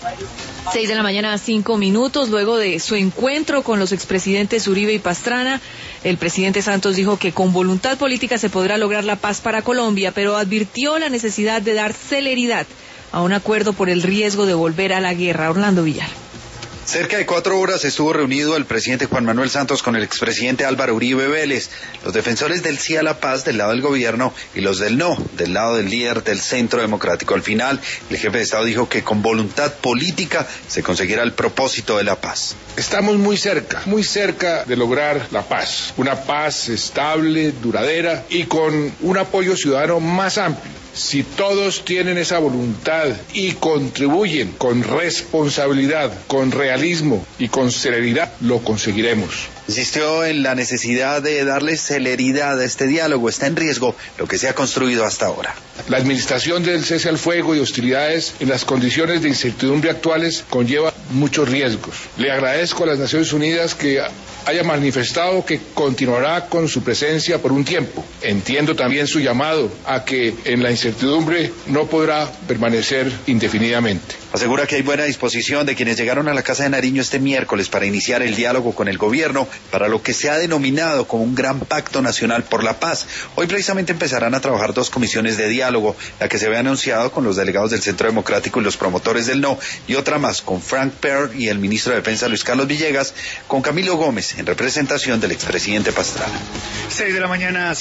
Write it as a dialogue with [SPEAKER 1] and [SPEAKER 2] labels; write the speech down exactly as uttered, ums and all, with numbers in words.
[SPEAKER 1] Seis de la mañana, cinco minutos. Luego de su encuentro con los expresidentes Uribe y Pastrana, el presidente Santos dijo que con voluntad política se podrá lograr la paz para Colombia, pero advirtió la necesidad de dar celeridad a un acuerdo por el riesgo de volver a la guerra. Orlando Villar.
[SPEAKER 2] Cerca de cuatro horas estuvo reunido el presidente Juan Manuel Santos con el expresidente Álvaro Uribe Vélez, los defensores del sí a la paz del lado del gobierno y los del no, del lado del líder del Centro Democrático. Al final, el jefe de Estado dijo que con voluntad política se conseguirá el propósito de la paz.
[SPEAKER 3] Estamos muy cerca, muy cerca de lograr la paz, una paz estable, duradera y con un apoyo ciudadano más amplio. Si todos tienen esa voluntad y contribuyen con responsabilidad, con realismo y con celeridad, lo conseguiremos.
[SPEAKER 2] Insistió en la necesidad de darle celeridad a este diálogo. Está en riesgo lo que se ha construido hasta ahora.
[SPEAKER 3] La administración del cese al fuego y hostilidades en las condiciones de incertidumbre actuales conlleva muchos riesgos. Le agradezco a las Naciones Unidas que haya manifestado que continuará con su presencia por un tiempo. Entiendo también su llamado a que en la incertidumbre no podrá permanecer indefinidamente.
[SPEAKER 2] Asegura que hay buena disposición de quienes llegaron a la Casa de Nariño este miércoles para iniciar el diálogo con el gobierno para lo que se ha denominado como un gran pacto nacional por la paz. Hoy precisamente empezarán a trabajar dos comisiones de diálogo, la que se había anunciado con los delegados del Centro Democrático y los promotores del no, y otra más con Frank Perr y el ministro de Defensa Luis Carlos Villegas, con Camilo Gómez en representación del expresidente Pastrana.
[SPEAKER 4] Seis de la mañana.